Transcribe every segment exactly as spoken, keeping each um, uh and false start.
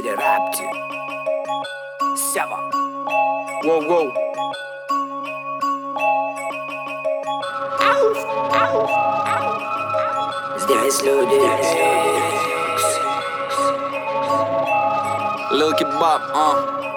Кирирапти, Сява. Воу-воу. Здесь люди. Lil Kebab, а.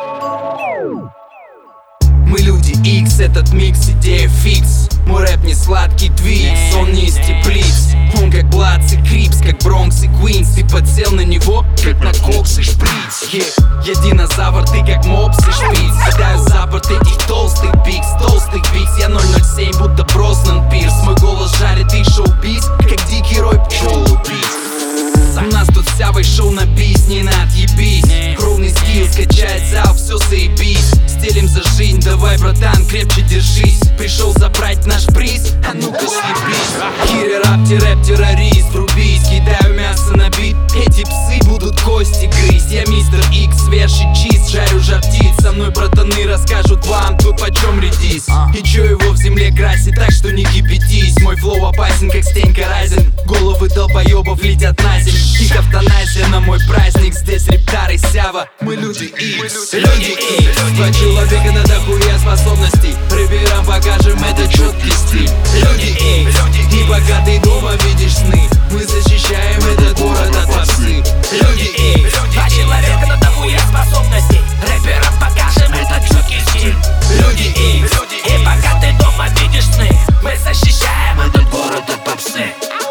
Мы люди X, этот микс, идея фикс. Мой рэп не сладкий твикс, он не из теплиц. Он как Блац и Крипс, как Бронкс и Квинс. Ты подсел на него, как на кокс и шприц. yeah. Я динозавр, ты как мопс и шпиц. Кидаю за борт этих толстых бикс, толстых бикс. Я ноль ноль семь, будто Броснан Пирс. Мой голос жарит их шоу-биз, как дикий рой пчел-убийц. У нас тут сявой шоу на бис, не отъебись. Ровный скилл, скачать зал, все заебись. Стелим за жизнь, давай, братан, крепче держись. Пришел забрать наш приз, а ну-ка съебись. Кирирапти, рэп-террорист, врубись. Кидаю мясо на бит, эти псы будут кости грызть. Я мистер Икс, свежий чист, жарю жар птиц. Со мной братаны расскажут вам, тут почем редис. И чё его в земле красит, так что не кипятись. Мой флоу опасен, как Стенька Райзен. Головы долбоебов летят на землю. Их автоназия на мой праздник. Здесь рептар и Сява, мы люди Икс. Люди Икс. Два человека на дохуя способностей. Рэперам покажем это четкий стиль. Люди Икс. И пока ты дома видишь сны, мы защищаем этот город от попсы. Люди Икс. Два человека на дохуя способностей. Рэперам покажем этот четкий стиль. Люди Икс. И пока ты дома видишь сны, мы защищаем этот город от попсы.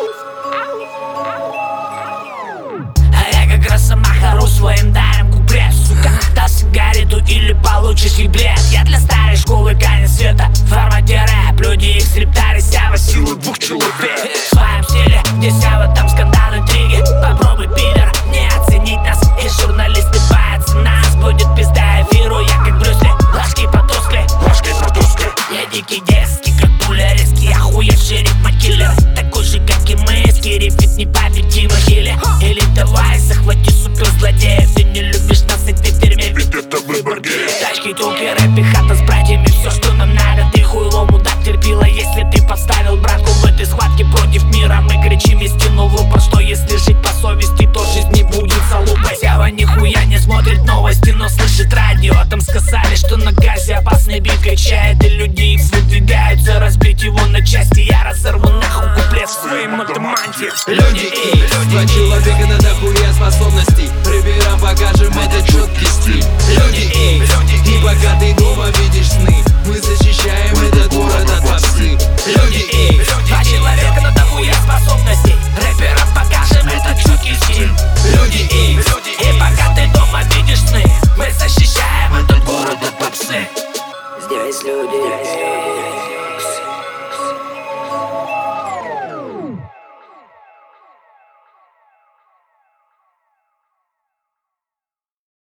Росомаха своим даром куплет. Сука, дал сигарету или получишь еблет. Я для старой школы конец света в формате рэп. Люди X, рептар и Сява, силы двух человек. В своем стиле, где Сява, там скандал, интриги. Попробуй, пидор, не оценить нас. И журналисты боятся нас. Будет пизда эфиру, я как Брюсли. Ложки потускли, ложки потускли. Я дикий дерзкий, как пуля резкий. Охуевший ритм-киллер, такой же, как и мы. Скирифит непобедимый хилер. Или давай захвати суперзлодеев. Ты не любишь нас, и ты в дерьме, ведь это выбор геев. Тачки, толки, рэп и хата с братьями. Все, что нам надо, ты хуйло, мудак, терпила. Если ты подставил братку в этой схватке против мира, мы кричим истину в лоб. Что если жить по совести, то жизнь не будет залупой. Сява нихуя не смотрит новости, но слышит радио. Там сказали, что на газе опасный бит качает. И люди X выдвигаются разбить его на части. Я разорву нахуй куплет в своей мотомантии. Люди X. Два человека на дохуя способностей. Рэперам покажем этот четкий стиль. Люди X. И пока ты дома видишь сны, мы защищаем этот город от попсы. Люди X. Два человека на дохуя способностей. Рэперам покажем этот четкий стиль. Люди X. И пока ты дома видишь сны, мы защищаем этот город от попсы. Здесь люди.